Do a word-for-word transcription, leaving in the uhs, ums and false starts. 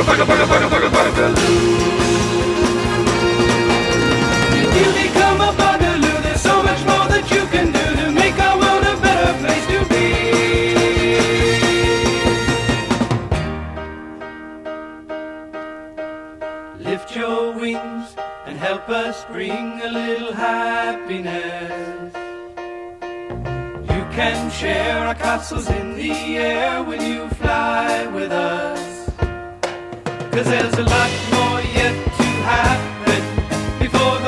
If you become a bugaloo, there's so much more that you can do to make our world a better place to be. Lift your wings and help us bring a little happiness. You can share our castles in the air when you fly with us. 'Cause there's a lot more yet to happen before